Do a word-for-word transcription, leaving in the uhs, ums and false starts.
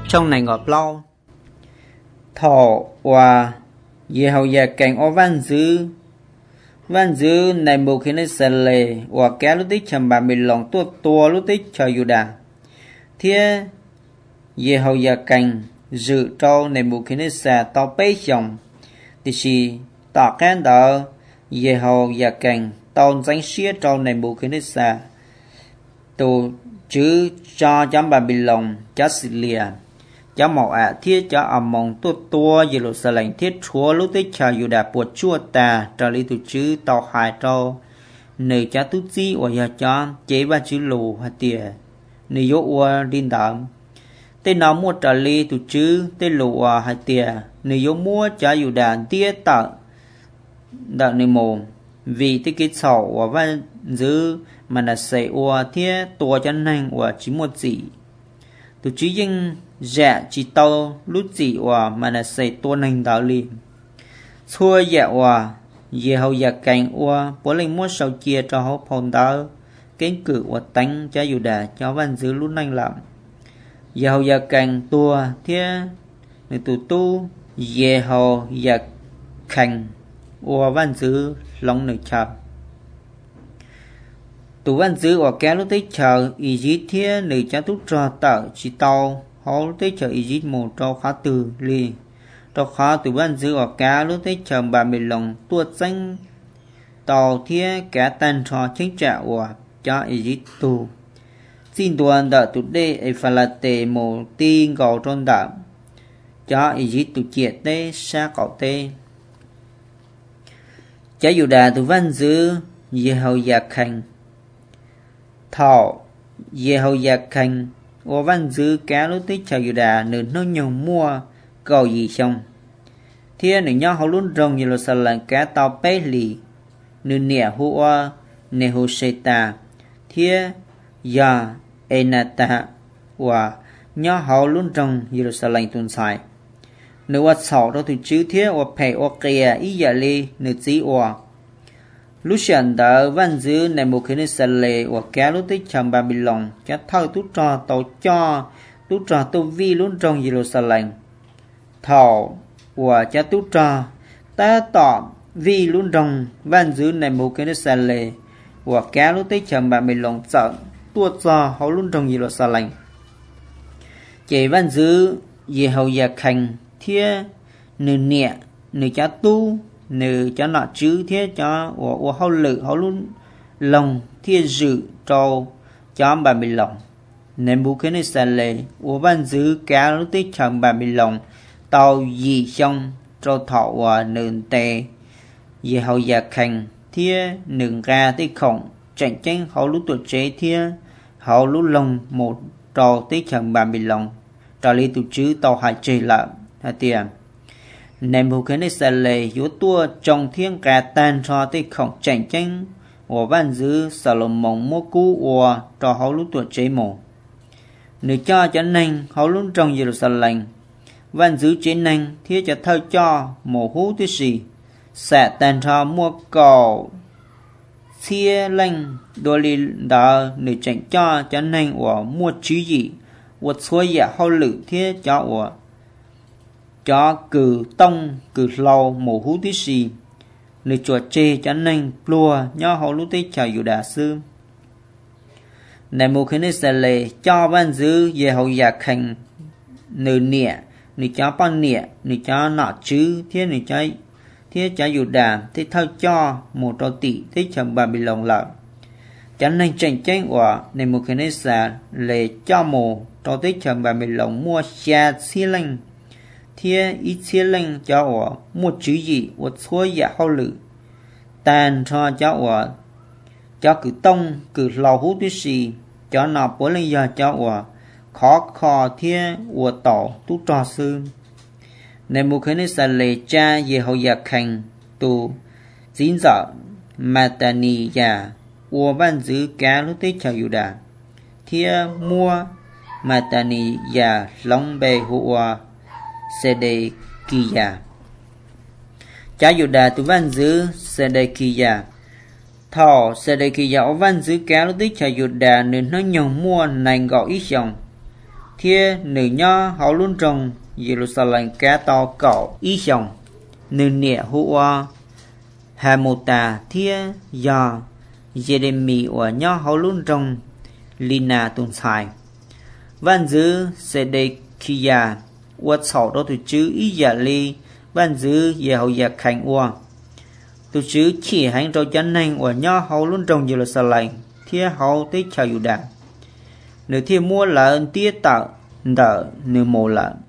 trong này ngọt lâu thọ và về hậu gia cảnh ở văn dư văn dư này một khi nó sẽ lệ và kéo lúc tích chầm bà mình lòng tua tua lúc tích cho dù đà thế về hậu gia cảnh dự trâu này một khi nó sẽ tao bế chồng thì chỉ tỏ cái đó về hậu gia cảnh tao danh xía trâu này một khi nó sẽ tu chứ cho chấm bà mình lòng cho xịt lìa cho màu ạ thiết cho ẩm mong tua tua về lộ sở lệnh thiết chúa lúc tích chờ dù đã buộc chua ta trở lý tụ chứ tàu hài trâu nơi cho tút dĩ và giờ cho chế ba chữ lù hạt tìa nơi dỗ ua điên đậm tên nó mua trở lý tụ chứ tên lù hạt tìa nơi dỗ mua cho dù đã tía tợ đợt nơi mồm vì tích kết sổ và văn dư mà là xảy ua thiết tua cho nhanh và chỉ một gì tụ chứ dân dạ chỉ tao lúc gì và mà là xây tua nành đạo liền xua dạ và về hậu dạ cảnh và bố linh mua sầu chia cho họ phong đạo kén cử và tánh cho dù đã cho văn dư lúc nành làm về hậu dạ cảnh tua thế người tụ tu về hậu dạ cảnh và văn dư lòng nơi chờ tụ văn dư và kéo lúc tích chờ ý dí thế nơi cho tút cho tờ chỉ tao họ lúc tới chờ ý dít một trò khá từ li trò khá từ ban giữ ở cá lúc tới chờ bà mình lòng tuột danh tàu thiết cá tan trò chính trả của cho ý dít tù xin tuần đợi tụt đây ấy phải là tệ một tin gầu trôn đạm cho ý dít tụt triệt tê xa cậu tê chả dù đà từ văn giữ về hậu giặc hành thọ về hậu giặc hành và văn dư cá lúc tích chờ dù đà nửa nó nhiều mua cầu gì xong thế nửa nhau họ luôn rồng như là sẵn lần cá tàu bế lì nửa nẻ hô ơ nè hô xê ta thế giờ ê nà ta và nhau họ luôn rồng như là sẵn lần tuần xài nửa vật sọ đó thì chứ thế và phải ô kìa ý dạ lì nửa chí và lúc sáng đó văn dư này một khi nó sẽ lệ và kéo lúc tích chầm bà mình lòng cho thâu tút trò tàu cho tút trò tô vi luôn trong gì lộ xa lành thảo và cho tút trò ta tỏ vi luôn trong văn dư này một khi nó sẽ lệ và kéo lúc tích chầm bà mình lòng sợ tuột cho họ luôn trong gì lộ xa lành chỉ văn dư về hậu giặc hành thiết nửa nhẹ nửa cho tu nếu cho nó chứ thế cho của họ lự họ luôn lòng thiên dự cho cho bà mình lòng nên bố cái này sẽ lệ của văn dư cá lúc tích chồng bà mình lòng tàu gì xong cho thọ và nền tệ về hậu giặc hành thiên nừng ra tích khổng tranh tranh họ lúc tuổi chế thiên họ lúc lòng một trò tích chồng bà mình lòng trò lý tụ chứ tàu hải chế lợn hả tiền nên một cái này sẽ lệ yếu tua trong thiên cả tan cho tới không tranh tranh và văn dư sở lồng mộng mua cú và cho họ lúc tuổi chế mổ nếu cho cho nên họ lúc trong nhiều sở lành văn dư chế nên thiết cho thơ cho mổ hú thứ gì sẽ tan cho mua cầu chia lành đôi lì đó nếu tranh cho cho nên và mua chứ gì và xuôi dạ họ lự thiết cho và cho cử tông cử lâu mổ hú tí xì nơi chuột chê cho nên plua nho họ lúc tích chờ dù đà sư này một khi này sẽ lệ cho văn dư về hậu giặc hành nửa nịa nửa cho bao nịa nửa cho nọ chứ thế nửa cho thế cho dù đà thế thao cho một trò tỷ tích chồng bà bị lòng lợn cho nên tranh tranh của này một khi này sẽ lệ cho mồ trò tích chồng bà bị lòng mua xa xí lanh thiên ít chia lên cho ở một chữ gì một số giả hậu lự tàn cho cho ở cho cử tông cử lò hút tí xì cho nó bố lên giờ cho ở khó khó thiên của tổ tú trò sư nên một cái này sẽ lấy cha về hậu giặc hành tù dính dở mà ta nì giả của ban giữ cá lúc tích cho dù đà thiên mua mà ta nì giả lòng bề hụa Sedekia cha dù đà tu văn dư Sedekia thọ Sedekia ở văn dư cá lúc tích cha dù đà nên nó nhồng mua này gọi ít dòng Thia nữ nho hậu luôn trong Jerusalem cá to cậu ý chồng nữ nịa hùa hà một tà thia do Jeremy của nho hậu luôn trong Lina tồn tại văn dư Sedekia của sổ đó từ chữ ý giả ly văn dư về hậu giả khánh của từ chữ chỉ hành cho chân nhanh của nho hậu luôn trong Jerusalem thia hậu tới chào Judah nữ thia mua lợn tia tạo đỡ nữ mồ lợn